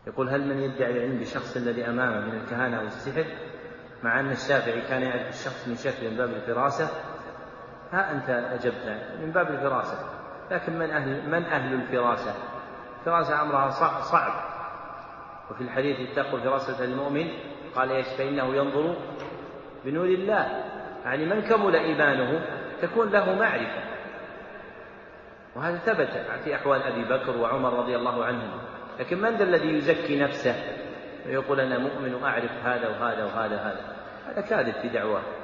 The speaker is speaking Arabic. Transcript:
يقول: هل من يدعي العلم بشخص الذي أمامه من الكهانة أو السحر، مع أن الشافعي كان يعرف الشخص من شكل من باب الفراسة؟ ها أنت أجبت من باب الفراسة، لكن من أهل الفراسة؟ الفراسة أمرها صعب. وفي الحديث: اتقوا فراسة المؤمن، قال: إيش؟ فإنه ينظر بنور الله. يعني من كمل إيمانه تكون له معرفة، وهذا ثبت في أحوال أبي بكر وعمر رضي الله عنهم. لكن من ذا الذي يزكي نفسه ويقول: أنا مؤمن وأعرف هذا وهذا وهذا؟ هذا كاذب في دعواه.